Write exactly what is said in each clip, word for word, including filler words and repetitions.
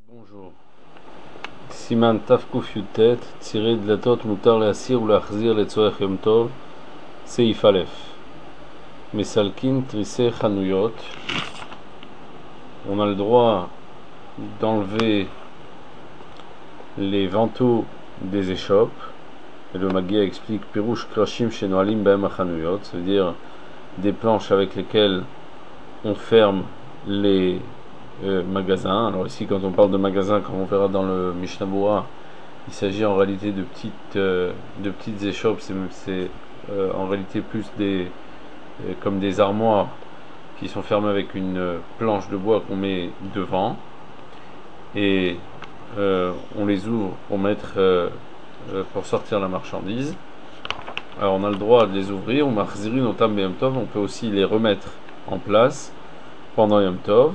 Bonjour. Siman Tafkuf Yutet, tiré de la tot mutar leasir ou leachzir letzorech yom tov, seif alef. Mesalkin trisé chanuyot. On a le droit d'enlever les vantaux des échoppes. Et le Magia explique Pirouche krashim shenoalim baem achanuyot, c'est-à-dire des planches avec lesquelles on ferme les Euh, magasins. Alors ici, quand on parle de magasins, comme on verra dans le Mishnah Berurah, il s'agit en réalité de petites, euh, de petites échoppes. C'est euh, en réalité plus des euh, comme des armoires qui sont fermées avec une euh, planche de bois qu'on met devant et euh, on les ouvre pour mettre euh, euh, pour sortir la marchandise. Alors on a le droit de les ouvrir. On peut aussi les remettre en place pendant Yom Tov.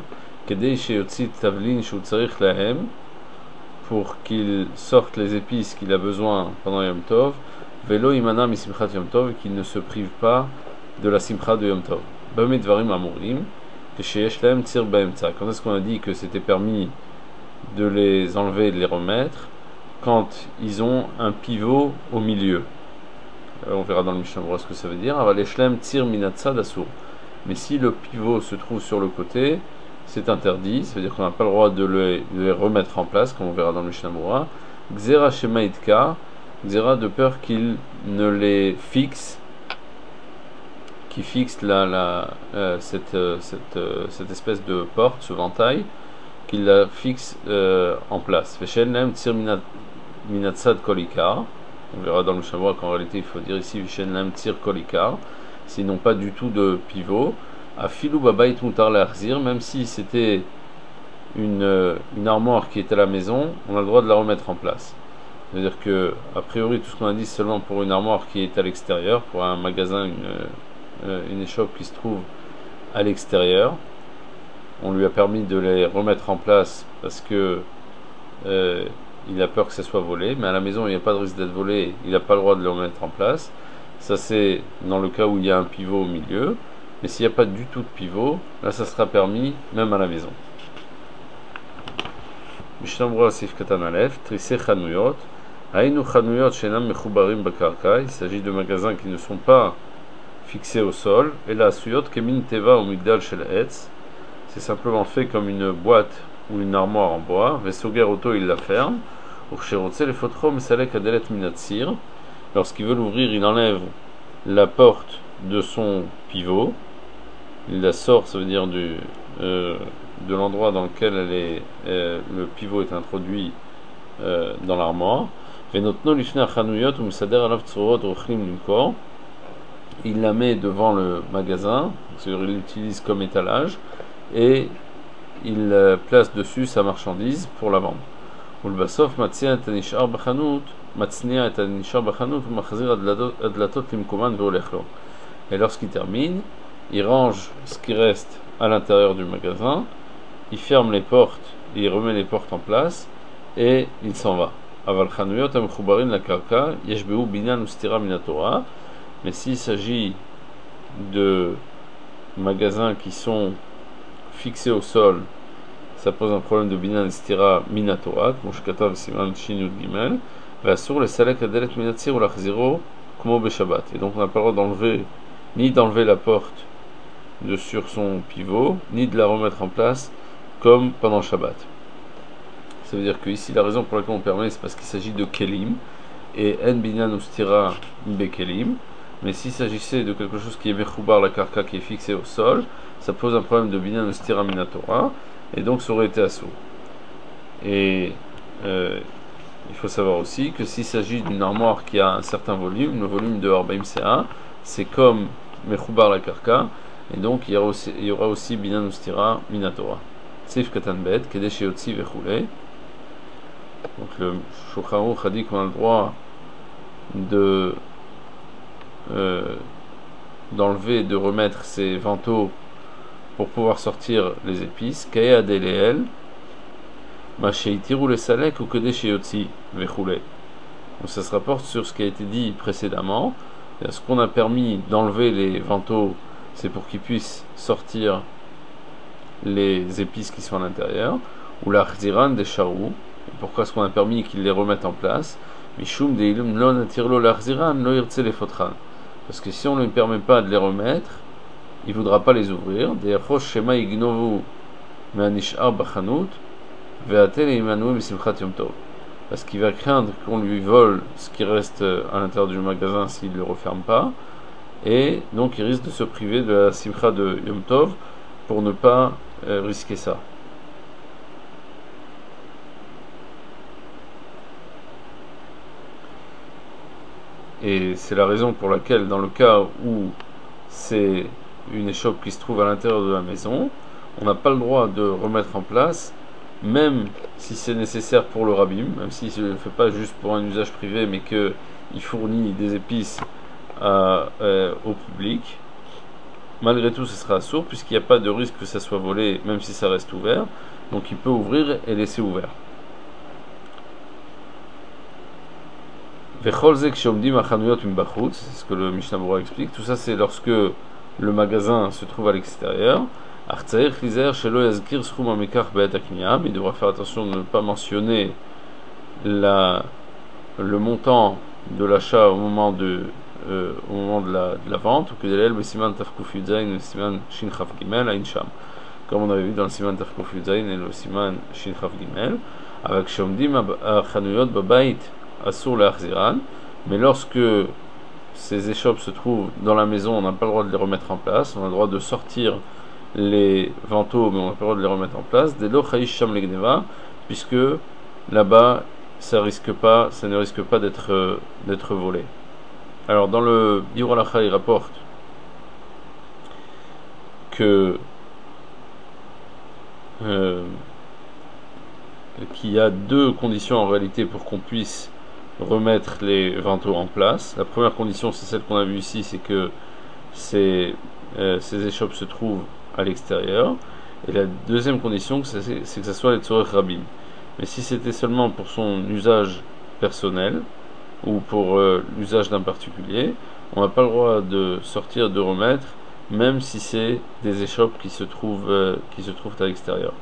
Pour qu'il sorte les épices qu'il a besoin pendant Yom Tov, velo imana misimchat Yom Tov, et qu'il ne se prive pas de la simcha de Yom Tov. Bamidvarim amurim, kesheyesh lahem tzir baemtza. Quand est-ce qu'on a dit que c'était permis de les enlever et de les remettre? Quand ils ont un pivot au milieu. Alors on verra dans le Mishnah Berurah ce que ça veut dire. Avalesh lahem tzir minatzad asur. Mais si le pivot se trouve sur le côté, c'est interdit, ça veut dire qu'on n'a pas le droit de les, de les remettre en place, comme on verra dans le Mishnah Berurah. Xera shema itka, xera de peur qu'il ne les fixe, qui fixe la, la, euh, cette, euh, cette, euh, cette espèce de porte, ce ventail, qu'il la fixe euh, en place. Veshen lem tzir minatzad kolikar, on verra dans le Mishnah Berurah qu'en réalité il faut dire ici veshen lem tzir kolikar, sinon pas du tout de pivot. À filou babait mutar leachzir, même si c'était une, une armoire qui était à la maison, on a le droit de la remettre en place. C'est-à-dire que, a priori, tout ce qu'on a dit, c'est seulement pour une armoire qui est à l'extérieur, pour un magasin, une, une échoppe qui se trouve à l'extérieur. On lui a permis de les remettre en place parce que euh, il a peur que ça soit volé, mais à la maison, il n'y a pas de risque d'être volé, il n'a pas le droit de le remettre en place. Ça, c'est dans le cas où il y a un pivot au milieu. Mais s'il n'y a pas du tout de pivot, là ça sera permis même à la maison. Mishnah Berurah Sif Katan Alef, Trisé Chanuyot, Hainu Chanuyot Shenam Mechubarim Bakarka, il s'agit de magasins qui ne sont pas fixés au sol, et la Suyot Kemin Teva ou Migdal Shel Etz, c'est simplement fait comme une boîte ou une armoire en bois, Vesoger Auto il la ferme, Urcherotze le Fotro Mesalek Adelet Minatsir, lorsqu'il veut l'ouvrir, il enlève la porte de son pivot. Il la sort, ça veut dire du, euh, de l'endroit dans lequel elle est, euh, le pivot est introduit euh, dans l'armoire. Il la met devant le magasin, c'est-à-dire il l'utilise comme étalage, et il euh, place dessus sa marchandise pour la vendre. Et lorsqu'il termine, il range ce qui reste à l'intérieur du magasin, il ferme les portes, il remet les portes en place et il s'en va. Mais s'il s'agit de magasins qui sont fixés au sol, ça pose un problème de binan stira minatora, comme je katav siman shin gimel, va sur le salek adelet minatsir ou la chziro comme au Shabbat. Et donc on n'a pas le droit d'enlever ni d'enlever la porte de sur son pivot, ni de la remettre en place comme pendant Shabbat. Ça veut dire que ici la raison pour laquelle on permet, c'est parce qu'il s'agit de kelim et en binyan ustira be kelim. Mais s'il s'agissait de quelque chose qui est mechoubar la karka, qui est fixé au sol, ça pose un problème de binyan ustira minatora et donc ça aurait été assourd. Et euh, il faut savoir aussi que s'il s'agit d'une armoire qui a un certain volume, le volume de Arbaim Sea, c'est comme mechoubar la karka. Et donc il y aura aussi, il y aura aussi binan ustira minatora. Sif katan bet, kedesh yotzi vechule. Donc le Shulchan Aruch a dit qu'on a le droit de euh, d'enlever, de remettre ces vantaux pour pouvoir sortir les épices. Kaya deleel, ma sheitiru le salek ou kedesh yotzi vechule. Donc ça se rapporte sur ce qui a été dit précédemment. Ce qu'on a permis d'enlever les vantaux, c'est pour qu'ils puissent sortir les épices qui sont à l'intérieur. ou la Khziran des Charou. Pourquoi est-ce qu'on a permis qu'ils les remettent en place? Mishum de ilum lo natirlo la Khziran lo yirtse le fotran. Parce que si on ne lui permet pas de les remettre, il ne voudra pas les ouvrir. Des rosh shema ignovu me'anishar bachanut ve'atel imanu misimchat yom tov. Parce qu'il va craindre qu'on lui vole ce qui reste à l'intérieur du magasin s'il ne le referme pas. Et donc il risque de se priver de la simcha de Yom Tov pour ne pas euh, risquer ça. Et c'est la raison pour laquelle, dans le cas où c'est une échoppe qui se trouve à l'intérieur de la maison, on n'a pas le droit de remettre en place, même si c'est nécessaire pour le rabbin, même s'il ne le fait pas juste pour un usage privé, mais qu'il fournit des épices à, euh, au public. Malgré tout, ce sera assourd, puisqu'il n'y a pas de risque que ça soit volé, même si ça reste ouvert. Donc il peut ouvrir et laisser ouvert. C'est ce que le Mishnah Berurah explique. Tout ça, c'est lorsque le magasin se trouve à l'extérieur. Mais il devra faire attention de ne pas mentionner la, le montant de l'achat au moment de, euh, au moment de, la, de la vente. Comme on avait vu dans le Siman Tafkuf Yudzayin et le Siman Shin Chaf Gimel. Avec Shomdim Chanuyot Babait Asur Le'achziran, mais lorsque ces échoppes se trouvent dans la maison, on n'a pas le droit de les remettre en place, on a le droit de sortir les vantaux, mais on n'a pas le droit de les remettre en place, Delo Chayish Sham Legneva, puisque là-bas, ça risque pas, ça ne risque pas d'être euh, d'être volé. Alors dans le Biur Halacha, il rapporte que euh, qu'il y a deux conditions en réalité pour qu'on puisse remettre les vantaux en place. La première condition, c'est celle qu'on a vue ici, c'est que ces, euh, ces échoppes se trouvent à l'extérieur. Et la deuxième condition, c'est, c'est que ce soit les tzorech rabim. Mais si c'était seulement pour son usage personnel ou pour euh, l'usage d'un particulier, on n'a pas le droit de sortir, de remettre, même si c'est des échoppes qui se trouvent, euh, qui se trouvent à l'extérieur.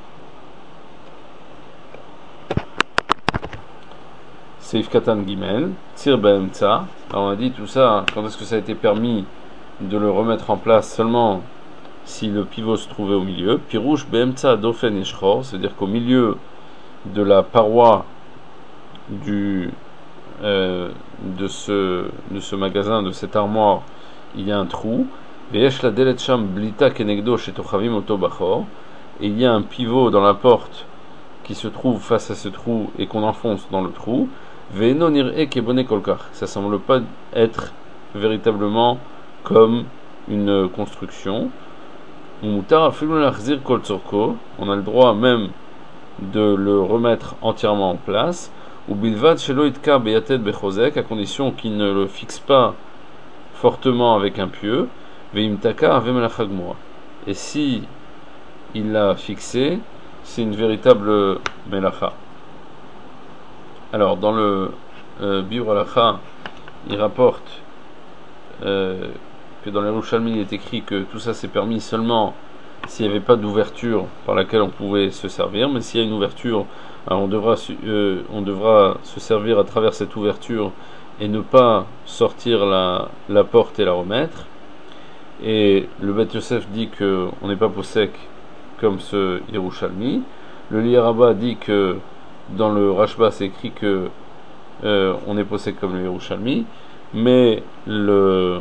Seif Katan Gimel, Tir B'emtsa. Alors on a dit tout ça, quand est-ce que ça a été permis de le remettre en place seulement si le pivot se trouvait au milieu. Pirouche B'emtsa Dofen Eshchor, c'est-à-dire qu'au milieu de la paroi du, euh, de, ce, de ce magasin, de cette armoire, il y a un trou. Ve'esh la delet sham blita kenegdo shetochavim oto bachor. Et il y a un pivot dans la porte qui se trouve face à ce trou et qu'on enfonce dans le trou. Ve'eno nir'e kebone kolkar. Ça semble pas être véritablement comme une construction. Mutar afilu lachzir kol tzorko. On a le droit même de le remettre entièrement en place. Ou bilvad shelo itka beyatet bechozek, à condition qu'il ne le fixe pas fortement avec un pieu. Ve'imtaka avemelachag moa. Et si il l'a fixé, c'est une véritable melacha. Alors, dans le euh, Biur Halacha, il rapporte euh, que dans les Yerushalmi, il est écrit que tout ça c'est permis seulement s'il n'y avait pas d'ouverture par laquelle on pouvait se servir, mais s'il y a une ouverture, alors on devra, euh, on devra se servir à travers cette ouverture et ne pas sortir la, la porte et la remettre. Et le Beth Yosef dit qu'on n'est pas possèque comme ce Yerushalmi. Le Liyarabba dit que dans le Rashba c'est écrit que euh, on est possèque comme le Yerushalmi, mais le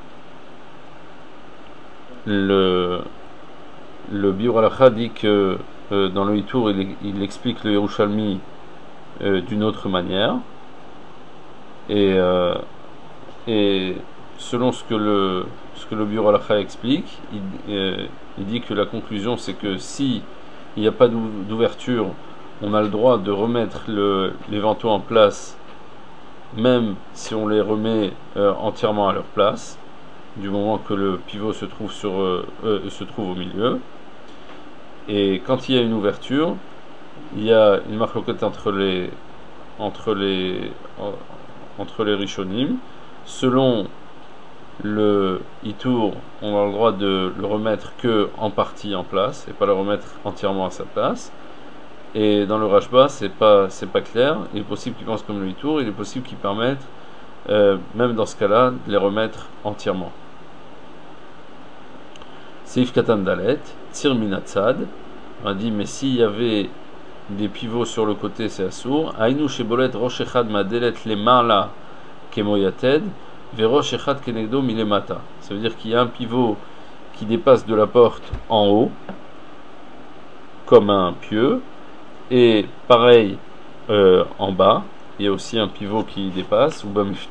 le le Biur Halacha dit que euh, dans le Hitour il, il explique le Yerushalmi euh, d'une autre manière, et euh, et selon ce que le ce que le Biur Halacha explique, il, euh, il dit que la conclusion c'est que si il n'y a pas d'ouverture, on a le droit de remettre le, les vantaux en place, même si on les remet euh, entièrement à leur place, du moment que le pivot se trouve, sur, euh, euh, se trouve au milieu. Et quand il y a une ouverture, il y a une marloquette entre les entre les entre les rishonim. Selon le Itour, on a le droit de le remettre que en partie en place et pas le remettre entièrement à sa place. Et dans le Rashba, c'est pas, c'est pas clair. Il est possible qu'ils pensent comme le Itour, il est possible qu'ils permettent, euh, même dans ce cas-là, de les remettre entièrement. Seif Katan Dalet, Tir Minatzad. On a dit, mais s'il y avait des pivots sur le côté, c'est assour. Aïnou Shebolet Rosh Echad Madelet Le Marla Kemoyated, Verosh Echad Kenegdo Milemata. Ça veut dire qu'il y a un pivot qui dépasse de la porte en haut, comme un pieu, et pareil euh, en bas, il y a aussi un pivot qui dépasse,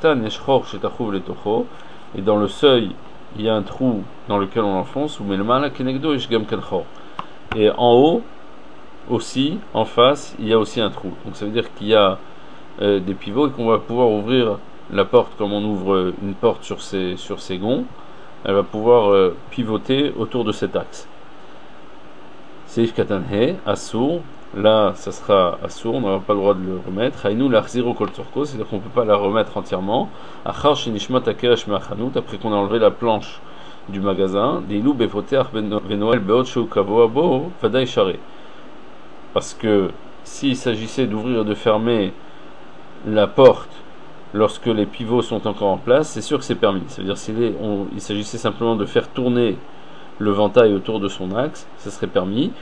et dans le seuil, il y a un trou dans lequel on l'enfonce, et en haut, aussi, en face, il y a aussi un trou. Donc ça veut dire qu'il y a euh, des pivots et qu'on va pouvoir ouvrir la porte comme on ouvre une porte sur ses, sur ses gonds. Elle va pouvoir euh, pivoter autour de cet axe. Seif Katanhe, Assour, là ça sera Assour, on n'aura pas le droit de le remettre. Haïnou l'Arziro Kol Turko, c'est-à-dire qu'on ne peut pas la remettre entièrement. Achar Shinishmat Akeresh Me'achanut, après qu'on a enlevé la planche du magasin. Deilou Bevoteach Benoel Beot Shou Kavo Abo, Vadaï Share. Parce que s'il s'agissait d'ouvrir et de fermer la porte lorsque les pivots sont encore en place, c'est sûr que c'est permis. C'est-à-dire s'il est, on, il s'agissait simplement de faire tourner le ventail autour de son axe, ce serait permis.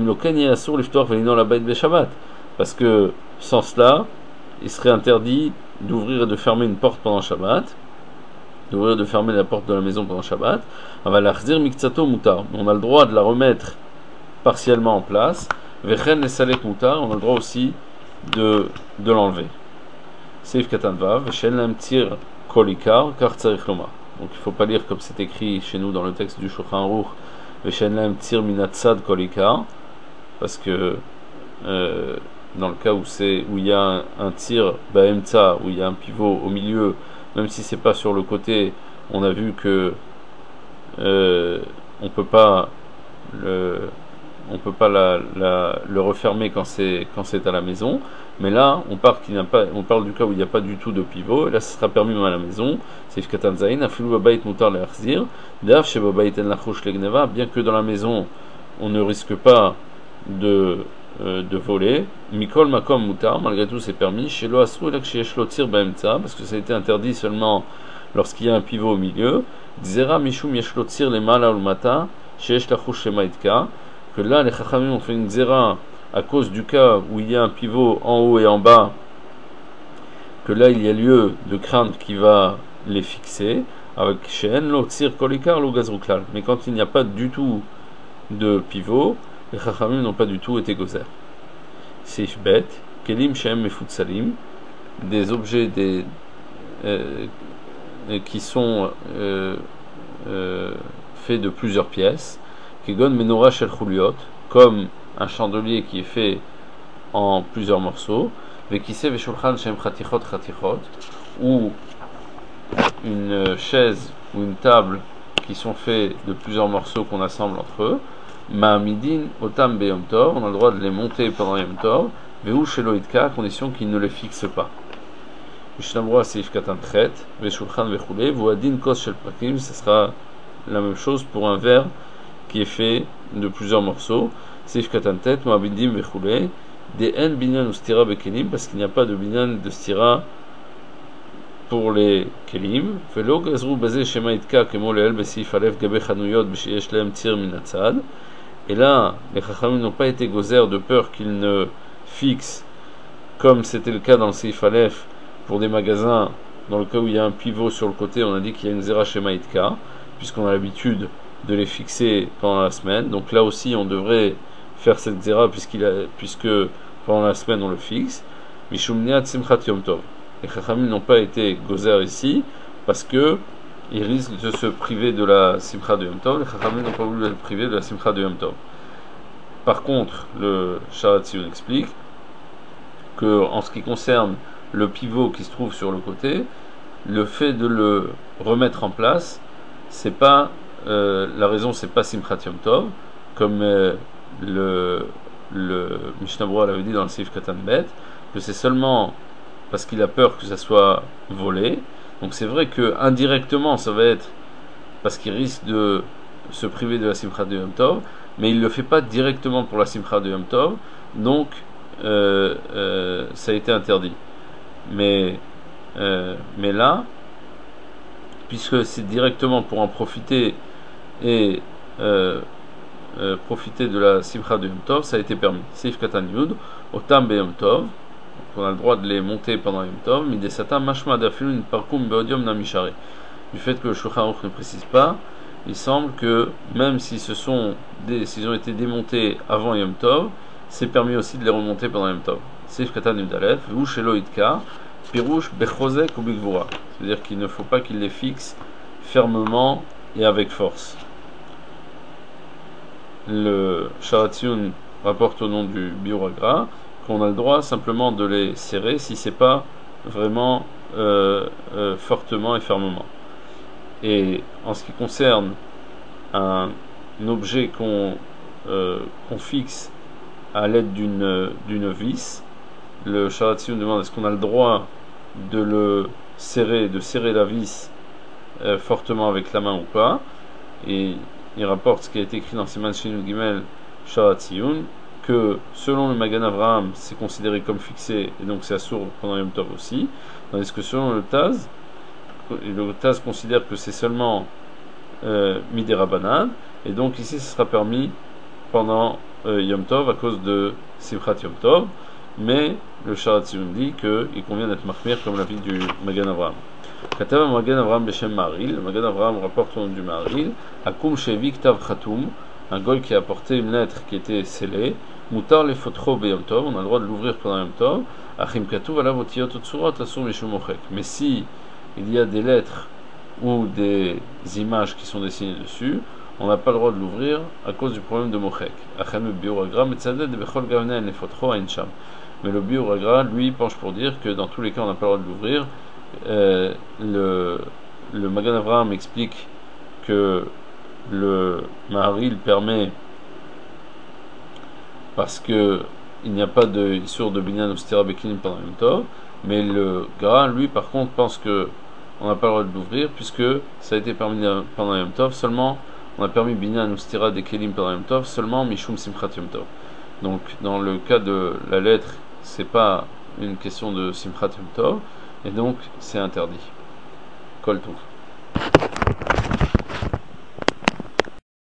Parce que sans cela, il serait interdit d'ouvrir et de fermer une porte pendant Shabbat, d'ouvrir et de fermer la porte de la maison pendant Shabbat. On a le droit de la remettre partiellement en place. On a le droit aussi de, de l'enlever. Seif Katan Vav, Shenlam Tir Kolikar, Kar Tzarich Lomar. Donc il ne faut pas lire comme c'est écrit chez nous dans le texte du Shulchan Aruch, Veshenlam Tir Minatzad Kolikar, parce que euh, dans le cas où c'est où il y a un, un tir Baemtza, où il y a un pivot au milieu, même si c'est pas sur le côté, on a vu que euh, on peut pas le on peut pas la, la, le refermer quand c'est quand c'est à la maison, mais là on parle qu'il n'y a pas, on parle du cas où il n'y a pas du tout de pivot, et là ce sera permis même à la maison. C'est Katan Zain, Afilu Babait Mutar Le'achzir, Daf She Babait En Lachush Legneva, bien que dans la maison on ne risque pas de euh, de voler. Mikol Makom Mutar, malgré tout c'est permis. Chez Lo Asru Lak Sheyesh Lo Tir Baemtza, parce que ça a été interdit seulement lorsqu'il y a un pivot au milieu. Dzera Mishum Yesh Lo Tir Lemala Ulmata, Sheyesh Lachush Shemaitka, que là les Chachamim ont fait une Dzera à cause du cas où il y a un pivot en haut et en bas, que là il y a lieu de craindre qu'il va les fixer avec Shen, lo Tzir Kolikar, lo Gazruklal. Mais quand il n'y a pas du tout de pivot, les Chachamim n'ont pas du tout été gozer. Seif Bet, Kelim Shem et Futsalim, des objets des, euh, qui sont euh, euh, faits de plusieurs pièces, Kegon Menorah Shel Chuliot, comme un chandelier qui est fait en plusieurs morceaux, Vekise Veshulchan Shem Chatichot Chatichot, ou une chaise ou une table qui sont faits de plusieurs morceaux qu'on assemble entre eux, Ma'amidin Otam Beyom Tov, on a le droit de les monter pendant Yom Tov, Vehu Shelo Itka, à condition qu'ils ne les fixent pas. Mishnabroa Seif Katan Tret, Veshulchan Vechule, Vuadin Kos Shel Prakim, ce sera la même chose pour un verre qui est fait de plusieurs morceaux. Seif Katan Tet, Moabidim Vechule, des N Binyan ou Stira Bekelim, parce qu'il n'y a pas de Binyan de Stira pour les Kelim. Velo Gazrou Bazé Shema Itka, Kemo Leel Besif Alef Gabe Chanuyot, Besheyesh Lehem Tir Minatzad. Et là, les Chachamim n'ont pas été gozer de peur qu'ils ne fixent, comme c'était le cas dans le Seif Alef, pour des magasins, dans le cas où il y a un pivot sur le côté, on a dit qu'il y a une Zera Shema Itka, puisqu'on a l'habitude de les fixer pendant la semaine. Donc là aussi, on devrait faire cette Zera, puisqu'il a, puisque pendant la semaine on le fixe. Mishumniat Simchat Yom Tov. Les Chachamim n'ont pas été gozer ici, parce que ils risquent de se priver de la Simcha de Yom Tov. Les Chachamim n'ont pas voulu se priver de la Simcha de Yom Tov. Par contre, le Sharatzion explique que, en ce qui concerne le pivot qui se trouve sur le côté, le fait de le remettre en place, c'est pas euh, la raison, c'est pas Simchat Yom Tov, comme euh, le, le Mishnah Berurah l'avait dit dans le Seif Katan Bet, que c'est seulement parce qu'il a peur que ça soit volé. Donc c'est vrai que indirectement ça va être parce qu'il risque de se priver de la Simcha de Yom Tov, mais il ne le fait pas directement pour la Simcha de Yom Tov, donc euh, euh, ça a été interdit. Mais, euh, mais là, puisque c'est directement pour en profiter et euh, euh, profiter de la simcha de Yom Tov, ça a été permis. Seif Katan Yud, Otam Be Yom Tov, on a le droit de les monter pendant Yom Tov, Midesata Mashma Dafilun Parkum Beodium Namishare. Du fait que le Shulchan Aruch ne précise pas, il semble que même s'ils se sont dé, s'ils ont été démontés avant Yom Tov, c'est permis aussi de les remonter pendant Yom Tov. Seif Katan Yud Aleph, Vu Shelo Itka, Pirouche Bechozek ou Bigvura. C'est-à-dire qu'il ne faut pas qu'il les fixe fermement et avec force. Le Sharatzion rapporte au nom du Biuragra qu'on a le droit simplement de les serrer si c'est pas vraiment euh, euh, fortement et fermement. Et en ce qui concerne un, un objet qu'on euh, qu'on fixe à l'aide d'une d'une vis, le Sharatzion demande est-ce qu'on a le droit de le serrer, de serrer la vis euh, fortement avec la main ou pas. Et il rapporte ce qui a été écrit dans Siman Shinu Gimel Sharatzion, que selon le Magan Avraham, c'est considéré comme fixé, et donc c'est assourd pendant Yom Tov aussi, tandis que selon le Taz, le Taz considère que c'est seulement euh, Midera Banane, et donc ici ce sera permis pendant euh, Yom Tov à cause de Simchat Yom Tov, mais le Sharatzion dit qu'il convient d'être marmir comme l'avis du Magan Avraham. Katav Magan Avraham Beshem Maril, le Magan Avraham rapporte au nom du Maril, Akum Shevi Ktav Khatoum, un goy qui a apporté une lettre qui était scellée, Mutar le Fotro Be Yom Tov, on a le droit de l'ouvrir pendant Yom Tov, Achim Katuv Alav Otiyot Otsurot Asur Mishum Mochek. Mais si il y a des lettres ou des images qui sont dessinées dessus, on n'a pas le droit de l'ouvrir à cause du problème de Mochek. Achim le Biuragra Metzaded Bechol Gavnen le Fotro Aincham. Mais le Biuragra, lui, penche pour dire que dans tous les cas, on n'a pas le droit de l'ouvrir. Euh, le, le Magan Avraham explique que le Maharil permet parce que il n'y a pas de issur de binyan ou stira bekinim pendant Yom Tov, mais le Gra, lui, par contre, pense que on n'a pas le droit de l'ouvrir puisque ça a été permis pendant Yom Tov seulement. On a permis binyan ou stira des kelim pendant Yom Tov seulement mishum simchat Yom Tov. Donc, dans le cas de la lettre, c'est pas une question de simchat Yom Tov. Et donc, c'est interdit. Kol Tov.